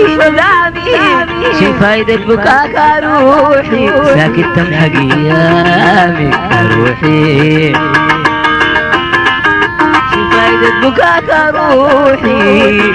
مدامي شي فايدة بكاك روحي ساكت تمحق ايامي روحي شي فايدة بكاك روحي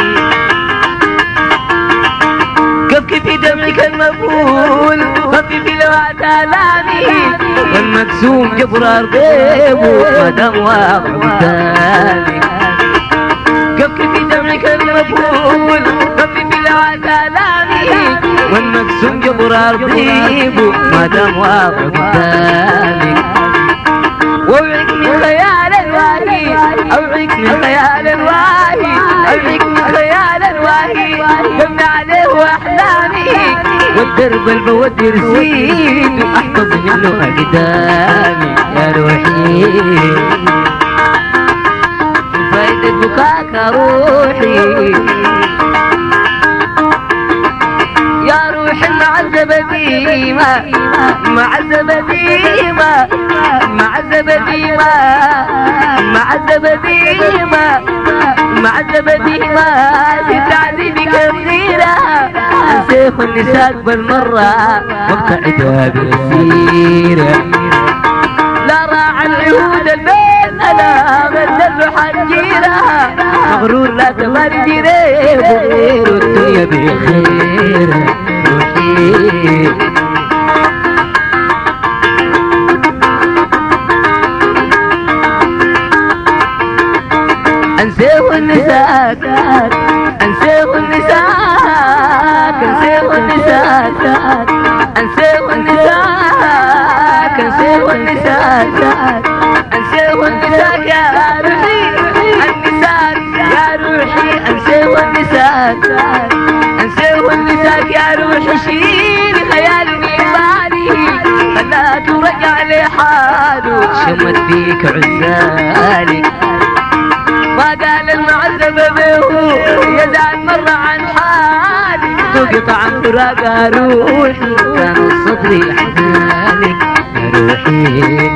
كبكي في دمعك المبول خففي لوعة آلامي والمكسوم جبرار غيبه مدام واقع قدامي كبكي في دمعك المبول خففي لوعة آلامي والمكسوم جبرار غيبه مدام واقع قدامي ووعك من خيال الواهي اوعك من خيال الواهي اوعك من خيال الواهي دمنا عليه واحلامي والدرب البودي رسيد احفظ منه اقدامي يا روحي فايدة بكاك روحي يا روح المعذبة ديما معذبة ديما معذبة ديما معذبة ديما معذبة ديما لتعذيبك كثيرة سيف النساء بالمرة وقت عتاب السيرة لا راعى العهود البين أنا غزل حجيرة مغرور لا تباري جريب غير الدنيا بخير روحي انسيه النساء انسيه النساء انسيه النساء انسيه النساء انسيه النساء انسيه النساء يا روحي النساء يا روحي انسيه النساء انسيه النساء يا روحي شيل خيالي من بالي خلاك ورجع لي حاله شمت فيك عزالي ما قال المعذبة به يزعل مرة عن حالي تقطع عن فراق روحي كان الصبر يحزنك يا روحي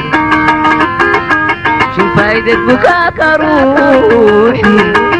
شو فايدة بكاك روحي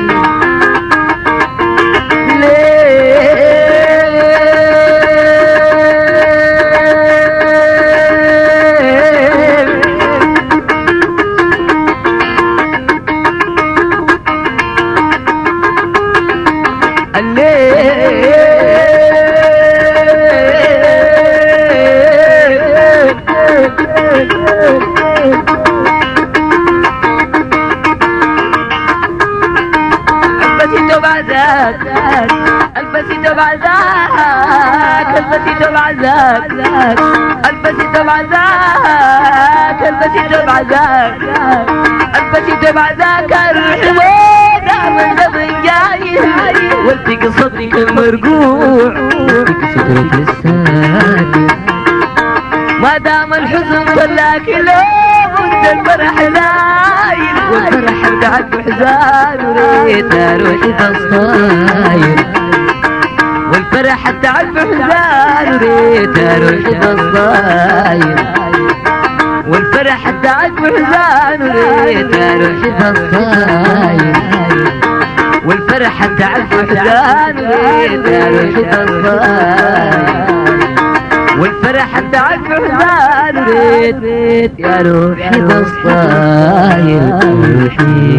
البسيط بعزاك البسيط بعزاك البسيط بعزاك البسيط بعزاك البسيط بعزاك البسيط بعزاك الروح من زمن جاي والتقى صدرك المرقوع والتقى سترة الساكن ما دام الحزن خلاك لو وانت الفرح زايد والفرح ارجعت بحزان وريت روحي تصاير والفرح ارجعت بحزان وريت روحي تصاير والفرح ارجعت بحزان وريت روحي تصاير والفرح ارجعت بحزان وريت روحي تصاير والفرح انت عالف حزان وريت يا روحي تصاير روحي